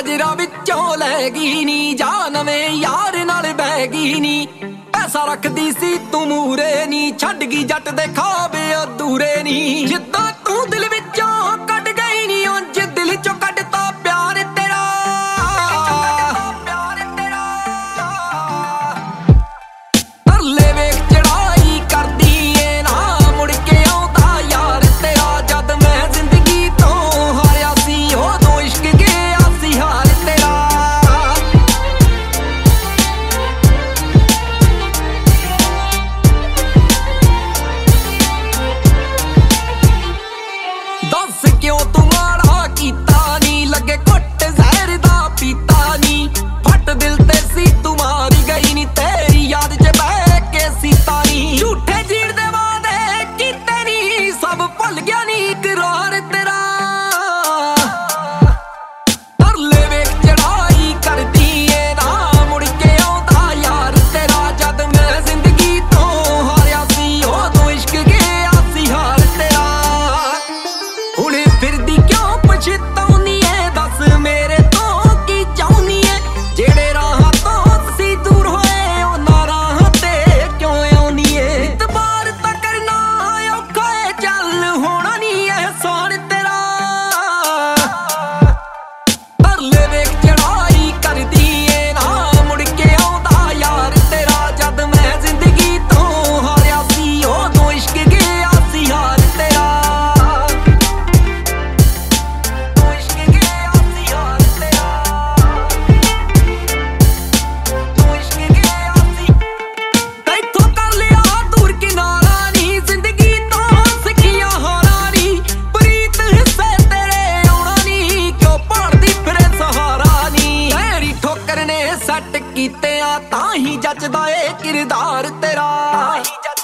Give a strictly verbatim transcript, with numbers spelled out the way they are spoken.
ਨਜ਼ਰਾਂ ਵਿੱਚੋਂ ਲੈ ਗਈ ਨੀ, ਜਾ ਨਵੇਂ ਯਾਰ ਨਾਲ ਬਹਿ ਗਈ ਨੀ। ਪੈਸਾ ਰੱਖਦੀ ਸੀ ਤੂੰ ਮੂਰੇ ਨੀ, ਛੱਡ ਗਈ ਜੱਟ ਦੇ ਖਾਬ ਅਧੂਰੇ ਨੀ। ਜਿੱਦਾਂ ਤੂੰ ਦਿਲ ਵਿੱਚੋਂ ਕੱਢ ਗਈ ਨੀ, ਉਂਝ ਦਿਲ ਚੋਂ ਕੱਢਤਾ ਪਿਆਰ ਤੇਰਾ। ਤਰਲੇ ਵੇਖ ਚੜਾਈ ਕਰਦੀ ਏ ਨਾ, ਮੁੜ ਕੇ ਆਉਂਦਾ ਯਾਰ ਤੇਰਾ। ਜਦ ਮੈਂ ਜ਼ਿੰਦਗੀ ਤੋਂ ਹਾਰਿਆ ਸੀ, ਉਦੋਂ ਇਸ਼ਕ ਗਿਆ ਸੀ ਹਾਰ ਤੇਰਾ। ਦੱਸ ਕਿਉਂ ਤੂੰ ਮਾੜਾ ਕੀਤਾ ਨੀ, ਲੱਗੇ ਘੁੱਟ ਜ਼ਹਿਰ ਦਾ ਪੀਤਾ ਨੀ। ਫੱਟ ਦਿਲ ਤੇ ਸੀ ਤੂੰ ਮਾਰੀ ਗਈ ਨੀ, ਤੇਰੀ ਯਾਦ ਚ ਬਹਿ ਕੇ ਸੀਤਾ ਨੀ। ਝੂਠੇ ਜੀਣ ਦੇ ਵਾਅਦੇ ਕੀਤੇ ਨੀ, ਸਭ ਭੁੱਲ ਗਿਆ ਨੀ ਇਕਰਾਰ ਤੇਰਾ। ਤਰਲੇ ਵੇਖ ਚੜਾਈ ਕਰਦੀ ਏ ਨਾ, ਮੁੜ ਕੇ ਆਉਂਦਾ ਯਾਰ ਤੇਰਾ। ਜਦ ਮੈਂ ਜ਼ਿੰਦਗੀ ਤੋਂ ਹਾਰਿਆ ਸੀ, ਉਦੋਂ ਇਸ਼ਕ ਗਿਆ ਸੀ ਹਾਰ ਤੇਰਾ। ਹੁਣੇ ਫਿਰਦੀ ਕਿਉਂ ਪਛਤਾਉਣੀ ਏ, ਦੱਸ ਮੇਰੇ ਤੋਂ ਕੀ ਚਾਹੁੰਦੀ ਏ। ਜਿਹੜੇ ਰਾਹਾਂ ਤੋਂ ਸੀ ਦੂਰ ਹੋਏ, ਉਹਨਾਂ ਰਾਹਾਂ ਤੇ ਕਿਉਂ ਆਉਣੀ ਏ। ਇਤਬਾਰ ਤਾਂ ਕਰਨਾ ਔਖਾ ਏ, ਚੱਲ ਹੋਣਾ ਨੀ ਅਹਿਸਾਨ ਤੇਰਾ। ਤਰਲੇ ਵੇਖ ਚੜਾਈ ਕਰਦੀ ਏ ਨਾ, ਮੁੜ ਕੇ ਆਉਂਦਾ ਯਾਰ ਤੇਰਾ। ਜਦ ਮੈਂ ਜ਼ਿੰਦਗੀ ਤੋਂ ਹਾਰਿਆ ਸੀ, ਉਦੋਂ ਇਸ਼ਕ ਗਿਆ ਸੀ ਹਾਰ ਤੇਰਾ। ਤੈਥੋਂ ਕਰ ਲਿਆ ਦੂਰ ਕਿਨਾਰਾ ਨੀ, ਜ਼ਿੰਦਗੀ ਤੋਂ ਸਿੱਖੀਆਂ ਹਾਰਾਂ ਨੀ। ਪ੍ਰੀਤ ਹਿੱਸੇ ਤੇਰੇ ਆਉਣਾ ਨੀ, ਕਿਉਂ ਭਾਲਦੀ ਫਿਰੇ ਸਹਾਰਾ ਨੀ। ਤੇਰੀ ਠੋਕਰ ਨੇ ਸੈੱਟ ਕੀਤੇ ਆ, ਤਾਂ ਹੀ ਜੱਜਦਾ ਏ ਕਿਰਦਾਰ ਤੇਰਾ।